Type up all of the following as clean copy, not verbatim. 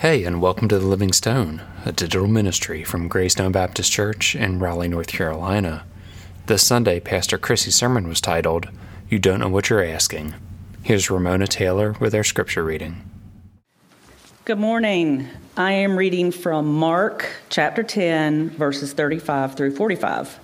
Hey, and welcome to The Living Stone, a digital ministry from Greystone Baptist Church in Raleigh, North Carolina. This Sunday, Pastor Chrissy's sermon was titled, You Don't Know What You're Asking. Here's Ramona Taylor with our scripture reading. Good morning. I am reading from Mark chapter 10, verses 35 through 45.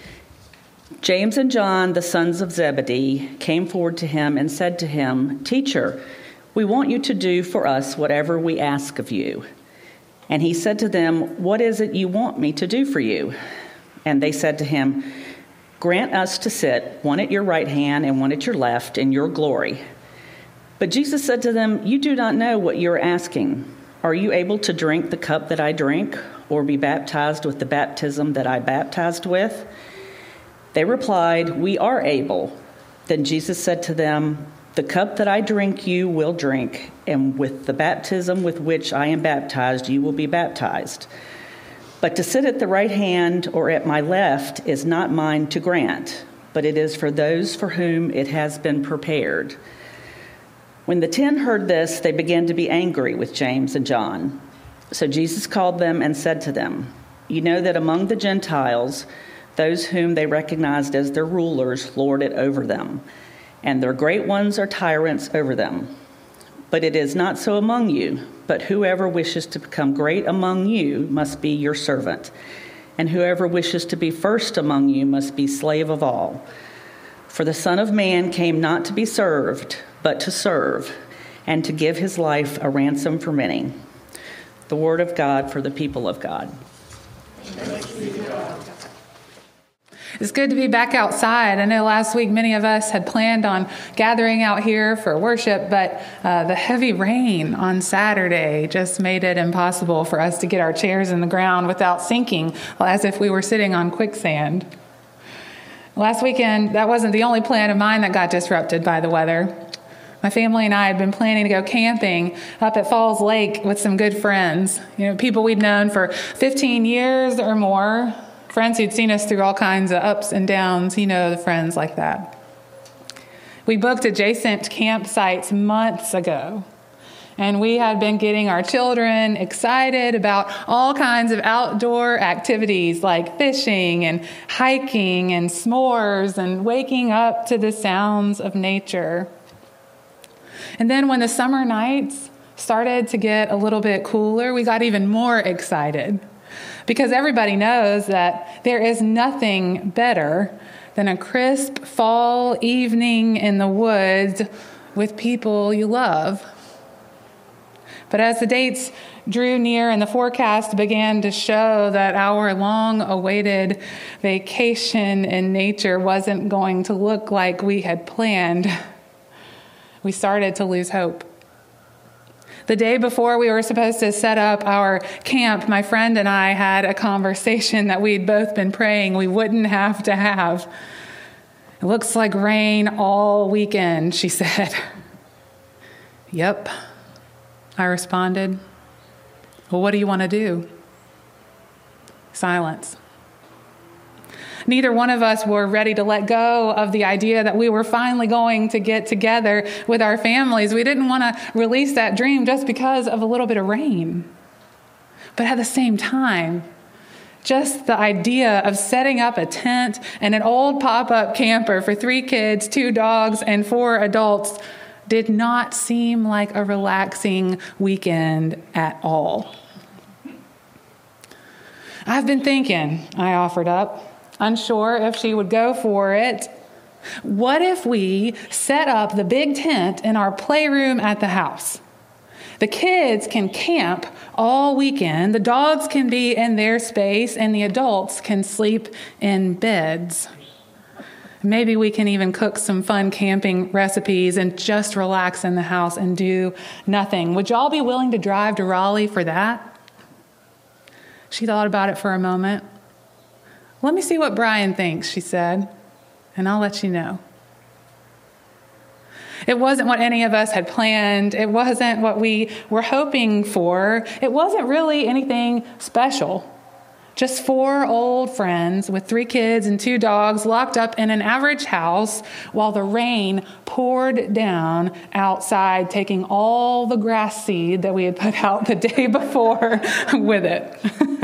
James and John, the sons of Zebedee, came forward to him and said to him, Teacher, we want you to do for us whatever we ask of you. And he said to them, What is it you want me to do for you? And they said to him, Grant us to sit, one at your right hand and one at your left, in your glory. But Jesus said to them, You do not know what you are asking. Are you able to drink the cup that I drink, or be baptized with the baptism that I baptized with? They replied, We are able. Then Jesus said to them, The cup that I drink you will drink, and with the baptism with which I am baptized you will be baptized. But to sit at the right hand or at my left is not mine to grant, but it is for those for whom it has been prepared. When the 10 heard this, they began to be angry with James and John. So Jesus called them and said to them, You know that among the Gentiles, those whom they recognized as their rulers lord it over them, and their great ones are tyrants over them. But it is not so among you, but whoever wishes to become great among you must be your servant, and whoever wishes to be first among you must be slave of all. For the Son of Man came not to be served, but to serve, and to give his life a ransom for many. The word of God for the people of God. Thanks be to God. It's good to be back outside. I know last week many of us had planned on gathering out here for worship, but the heavy rain on Saturday just made it impossible for us to get our chairs in the ground without sinking, as if we were sitting on quicksand. Last weekend, that wasn't the only plan of mine that got disrupted by the weather. My family and I had been planning to go camping up at Falls Lake with some good friends, people we'd known for 15 years or more. Friends who'd seen us through all kinds of ups and downs, the friends like that. We booked adjacent campsites months ago, and we had been getting our children excited about all kinds of outdoor activities like fishing and hiking and s'mores and waking up to the sounds of nature. And then when the summer nights started to get a little bit cooler, we got even more excited. Because everybody knows that there is nothing better than a crisp fall evening in the woods with people you love. But as the dates drew near and the forecast began to show that our long-awaited vacation in nature wasn't going to look like we had planned, we started to lose hope. The day before we were supposed to set up our camp, my friend and I had a conversation that we'd both been praying we wouldn't have to have. It looks like rain all weekend, she said. Yep, I responded. Well, what do you want to do? Silence. Neither one of us were ready to let go of the idea that we were finally going to get together with our families. We didn't want to release that dream just because of a little bit of rain. But at the same time, just the idea of setting up a tent and an old pop-up camper for 3 kids, 2 dogs, and 4 adults did not seem like a relaxing weekend at all. I've been thinking, I offered up, unsure if she would go for it. What if we set up the big tent in our playroom at the house? The kids can camp all weekend, the dogs can be in their space, and the adults can sleep in beds. Maybe we can even cook some fun camping recipes and just relax in the house and do nothing. Would y'all be willing to drive to Raleigh for that? She thought about it for a moment. Let me see what Brian thinks, she said, and I'll let you know. It wasn't what any of us had planned. It wasn't what we were hoping for. It wasn't really anything special. Just 4 old friends with 3 kids and 2 dogs locked up in an average house while the rain poured down outside, taking all the grass seed that we had put out the day before with it.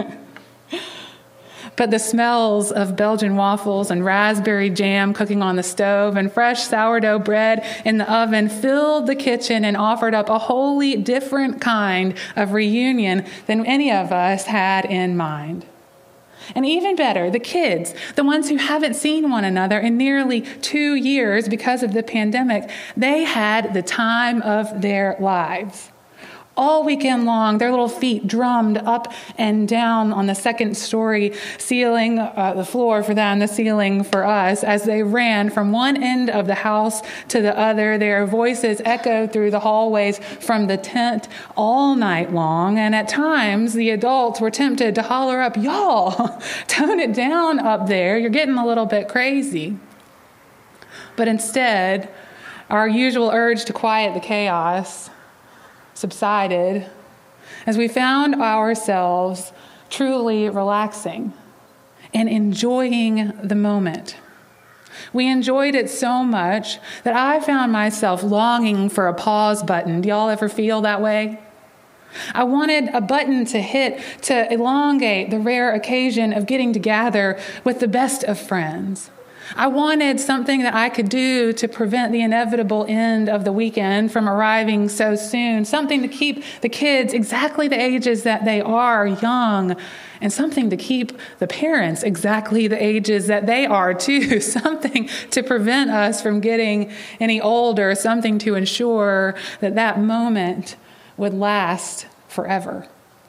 But the smells of Belgian waffles and raspberry jam cooking on the stove and fresh sourdough bread in the oven filled the kitchen and offered up a wholly different kind of reunion than any of us had in mind. And even better, the kids, the ones who haven't seen one another in nearly 2 years because of the pandemic, they had the time of their lives. All weekend long, their little feet drummed up and down on the second-story ceiling, the floor for them, the ceiling for us, as they ran from one end of the house to the other. Their voices echoed through the hallways from the tent all night long, and at times, the adults were tempted to holler up, "Y'all, tone it down up there. You're getting a little bit crazy." But instead, our usual urge to quiet the chaos subsided as we found ourselves truly relaxing and enjoying the moment. We enjoyed it so much that I found myself longing for a pause button. Do y'all ever feel that way? I wanted a button to hit to elongate the rare occasion of getting together with the best of friends. I wanted something that I could do to prevent the inevitable end of the weekend from arriving so soon, something to keep the kids exactly the ages that they are, young, and something to keep the parents exactly the ages that they are too, something to prevent us from getting any older, something to ensure that that moment would last forever.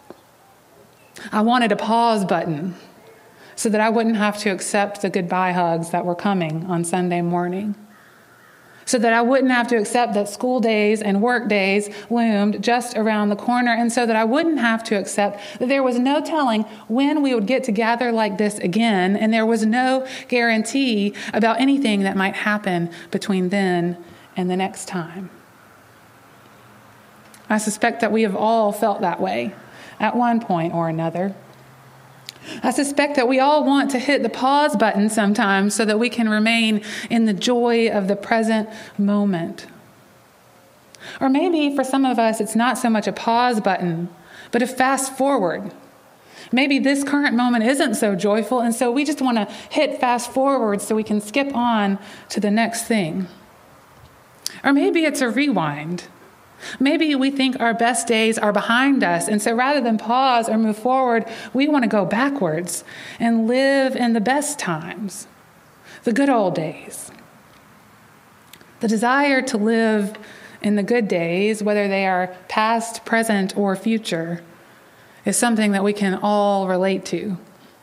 I wanted a pause button so that I wouldn't have to accept the goodbye hugs that were coming on Sunday morning. So that I wouldn't have to accept that school days and work days loomed just around the corner, and so that I wouldn't have to accept that there was no telling when we would get together like this again, and there was no guarantee about anything that might happen between then and the next time. I suspect that we have all felt that way at one point or another. I suspect that we all want to hit the pause button sometimes so that we can remain in the joy of the present moment. Or maybe for some of us, it's not so much a pause button, but a fast forward. Maybe this current moment isn't so joyful, and so we just want to hit fast forward so we can skip on to the next thing. Or maybe it's a rewind. Maybe we think our best days are behind us, and so rather than pause or move forward, we want to go backwards and live in the best times, the good old days. The desire to live in the good days, whether they are past, present, or future, is something that we can all relate to.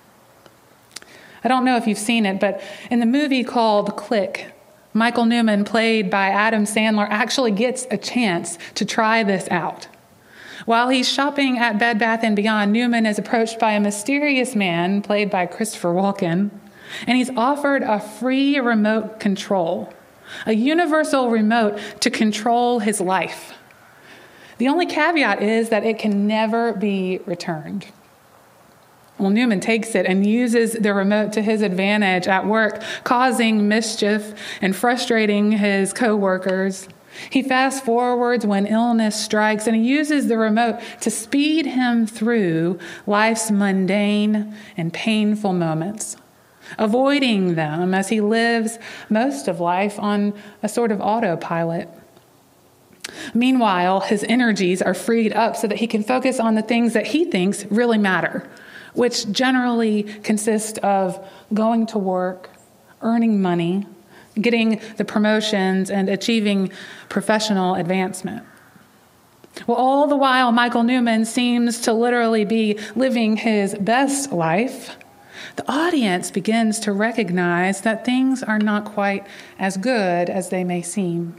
I don't know if you've seen it, but in the movie called Click, Michael Newman, played by Adam Sandler, actually gets a chance to try this out. While he's shopping at Bed Bath & Beyond, Newman is approached by a mysterious man, played by Christopher Walken, and he's offered a free remote control, a universal remote to control his life. The only caveat is that it can never be returned. Well, Newman takes it and uses the remote to his advantage at work, causing mischief and frustrating his coworkers. He fast forwards when illness strikes, and he uses the remote to speed him through life's mundane and painful moments, avoiding them as he lives most of life on a sort of autopilot. Meanwhile, his energies are freed up so that he can focus on the things that he thinks really matter, which generally consist of going to work, earning money, getting the promotions, and achieving professional advancement. Well, all the while, Michael Newman seems to literally be living his best life. The audience begins to recognize that things are not quite as good as they may seem.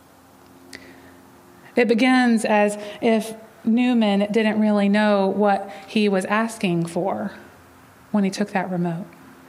It begins as if Newman didn't really know what he was asking for when he took that remote.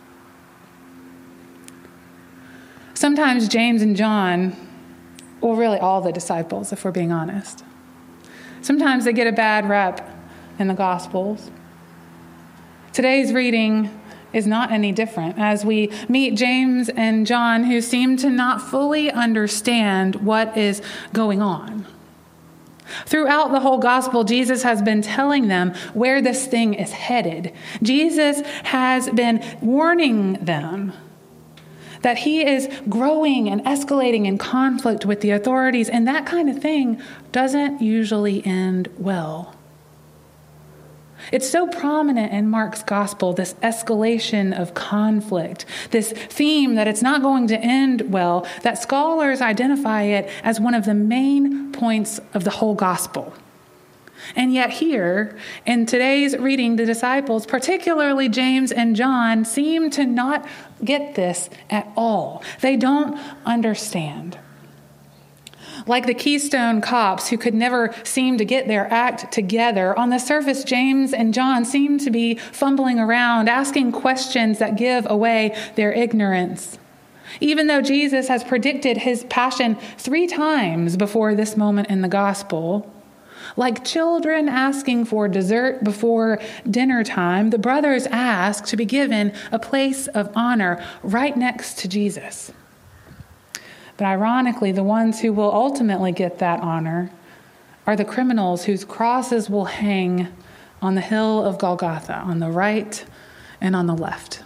Sometimes James and John, well, really all the disciples, if we're being honest, sometimes they get a bad rep in the Gospels. Today's reading is not any different as we meet James and John, who seem to not fully understand what is going on. Throughout the whole gospel, Jesus has been telling them where this thing is headed. Jesus has been warning them that he is growing and escalating in conflict with the authorities, and that kind of thing doesn't usually end well. It's so prominent in Mark's gospel, this escalation of conflict, this theme that it's not going to end well, that scholars identify it as one of the main points of the whole gospel. And yet here, in today's reading, the disciples, particularly James and John, seem to not get this at all. They don't understand. Like the Keystone Cops, who could never seem to get their act together, on the surface, James and John seem to be fumbling around, asking questions that give away their ignorance. Even though Jesus has predicted his passion 3 times before this moment in the gospel, like children asking for dessert before dinner time, the brothers ask to be given a place of honor right next to Jesus. But ironically, the ones who will ultimately get that honor are the criminals whose crosses will hang on the hill of Golgotha, on the right and on the left.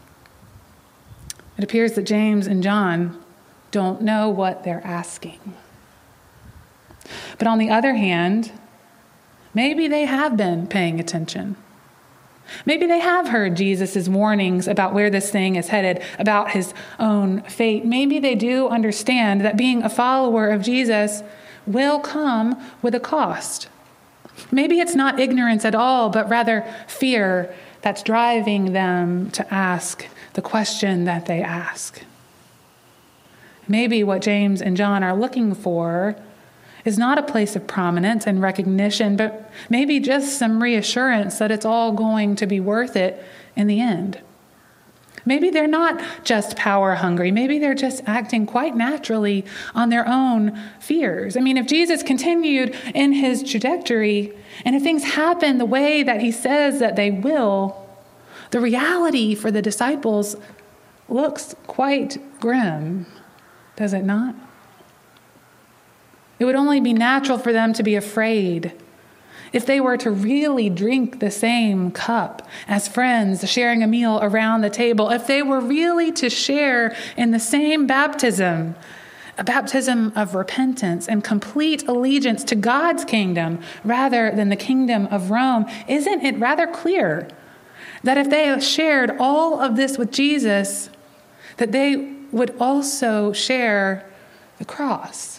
It appears that James and John don't know what they're asking. But on the other hand, maybe they have been paying attention. Maybe they have heard Jesus' warnings about where this thing is headed, about his own fate. Maybe they do understand that being a follower of Jesus will come with a cost. Maybe it's not ignorance at all, but rather fear that's driving them to ask the question that they ask. Maybe what James and John are looking for is not a place of prominence and recognition, but maybe just some reassurance that it's all going to be worth it in the end. Maybe they're not just power hungry. Maybe they're just acting quite naturally on their own fears. I mean, if Jesus continued in his trajectory, and if things happen the way that he says that they will, the reality for the disciples looks quite grim, does it not? It would only be natural for them to be afraid if they were to really drink the same cup as friends sharing a meal around the table, if they were really to share in the same baptism, a baptism of repentance and complete allegiance to God's kingdom rather than the kingdom of Rome. Isn't it rather clear that if they shared all of this with Jesus, that they would also share the cross?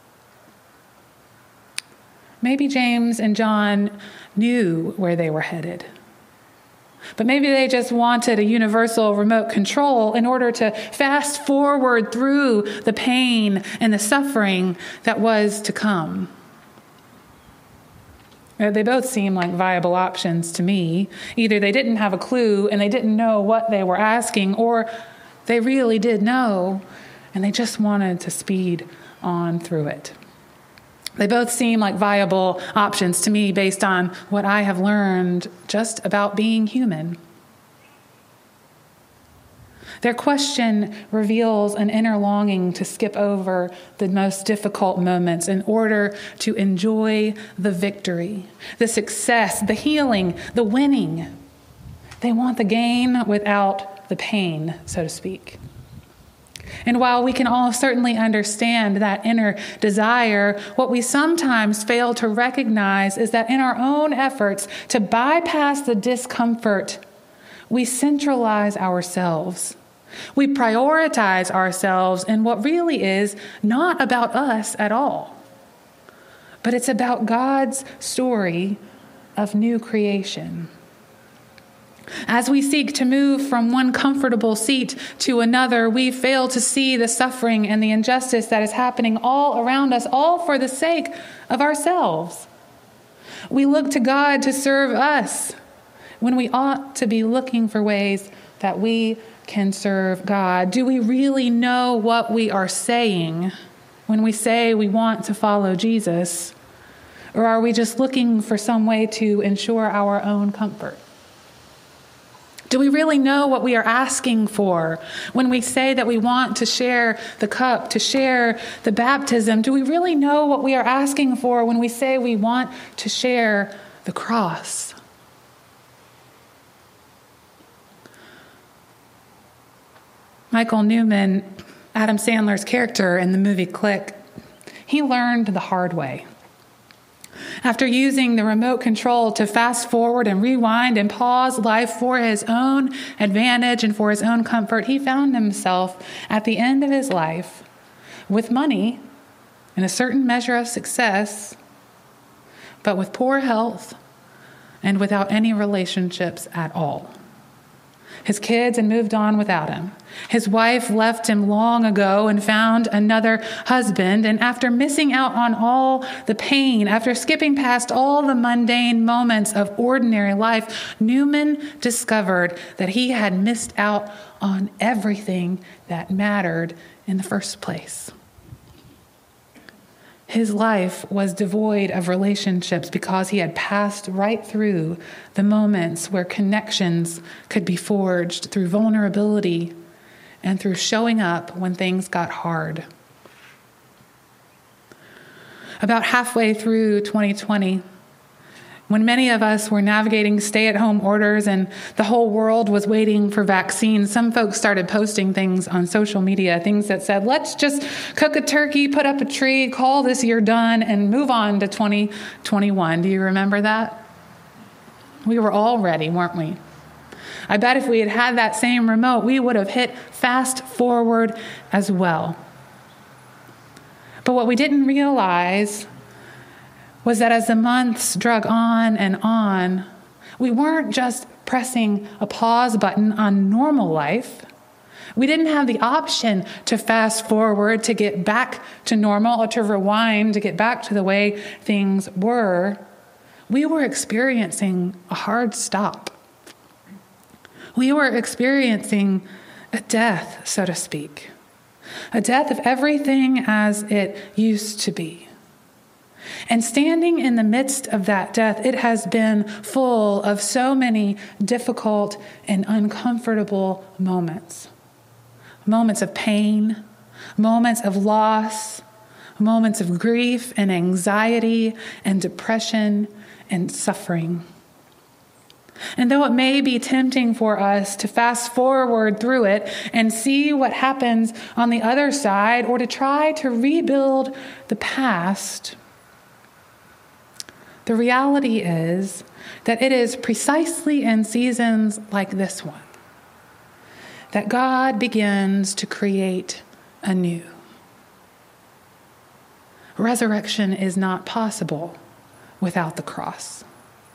Maybe James and John knew where they were headed, but maybe they just wanted a universal remote control in order to fast forward through the pain and the suffering that was to come. They both seem like viable options to me. Either they didn't have a clue and they didn't know what they were asking, or they really did know and they just wanted to speed on through it. They both seem like viable options to me based on what I have learned just about being human. Their question reveals an inner longing to skip over the most difficult moments in order to enjoy the victory, the success, the healing, the winning. They want the gain without the pain, so to speak. And while we can all certainly understand that inner desire, what we sometimes fail to recognize is that in our own efforts to bypass the discomfort, we centralize ourselves. We prioritize ourselves in what really is not about us at all, but it's about God's story of new creation. As we seek to move from one comfortable seat to another, we fail to see the suffering and the injustice that is happening all around us, all for the sake of ourselves. We look to God to serve us when we ought to be looking for ways that we can serve God. Do we really know what we are saying when we say we want to follow Jesus? Or are we just looking for some way to ensure our own comfort? Do we really know what we are asking for when we say that we want to share the cup, to share the baptism? Do we really know what we are asking for when we say we want to share the cross? Michael Newman, Adam Sandler's character in the movie Click, he learned the hard way. After using the remote control to fast forward and rewind and pause life for his own advantage and for his own comfort, he found himself at the end of his life with money and a certain measure of success, but with poor health and without any relationships at all. His kids had moved on without him. His wife left him long ago and found another husband. And after missing out on all the pain, after skipping past all the mundane moments of ordinary life, Newman discovered that he had missed out on everything that mattered in the first place. His life was devoid of relationships because he had passed right through the moments where connections could be forged through vulnerability and through showing up when things got hard. About halfway through 2020, when many of us were navigating stay-at-home orders and the whole world was waiting for vaccines, some folks started posting things on social media, things that said, let's just cook a turkey, put up a tree, call this year done, and move on to 2021. Do you remember that? We were all ready, weren't we? I bet if we had had that same remote, we would have hit fast forward as well. But what we didn't realize was that as the months drug on, we weren't just pressing a pause button on normal life. We didn't have the option to fast forward, to get back to normal, or to rewind, to get back to the way things were. We were experiencing a hard stop. We were experiencing a death, so to speak. A death of everything as it used to be. And standing in the midst of that death, it has been full of so many difficult and uncomfortable moments. Moments of pain, moments of loss, moments of grief and anxiety and depression and suffering. And though it may be tempting for us to fast forward through it and see what happens on the other side, or to try to rebuild the past, the reality is that it is precisely in seasons like this one that God begins to create anew. Resurrection is not possible without the cross.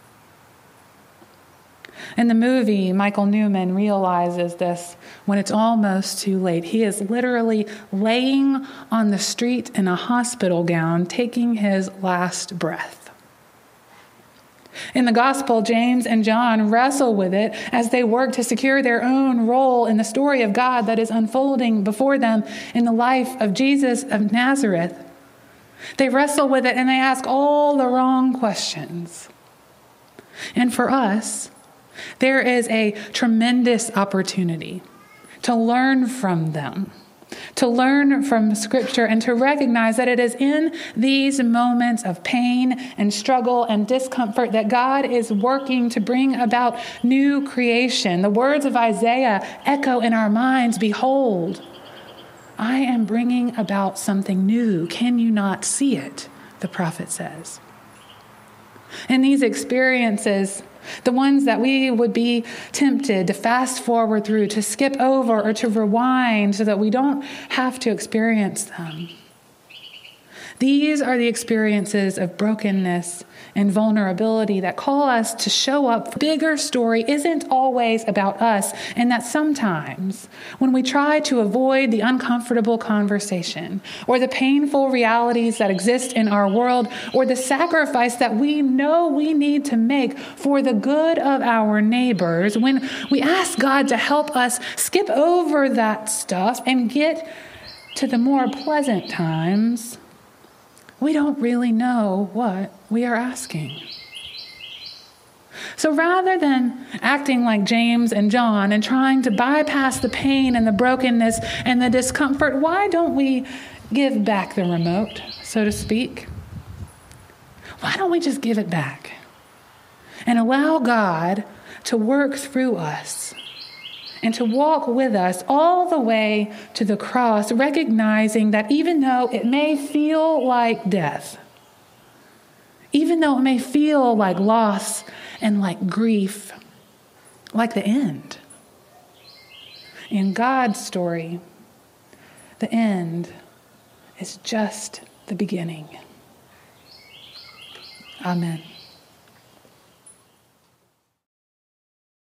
In the movie, Michael Newman realizes this when it's almost too late. He is literally laying on the street in a hospital gown, taking his last breath. In the gospel, James and John wrestle with it as they work to secure their own role in the story of God that is unfolding before them in the life of Jesus of Nazareth. They wrestle with it and they ask all the wrong questions. And for us, there is a tremendous opportunity to learn from them, to learn from Scripture, and to recognize that it is in these moments of pain and struggle and discomfort that God is working to bring about new creation. The words of Isaiah echo in our minds, "Behold, I am bringing about something new. Can you not see it?" the prophet says. In these experiences, the ones that we would be tempted to fast forward through, to skip over, or to rewind so that we don't have to experience them. These are the experiences of brokenness and vulnerability that call us to show up. The bigger story isn't always about us, and that sometimes when we try to avoid the uncomfortable conversation or the painful realities that exist in our world, or the sacrifice that we know we need to make for the good of our neighbors, when we ask God to help us skip over that stuff and get to the more pleasant times, we don't really know what we are asking. So rather than acting like James and John and trying to bypass the pain and the brokenness and the discomfort, why don't we give back the remote, so to speak? Why don't we just give it back and allow God to work through us and to walk with us all the way to the cross, recognizing that even though it may feel like death, even though it may feel like loss and like grief, like the end, in God's story, the end is just the beginning. Amen.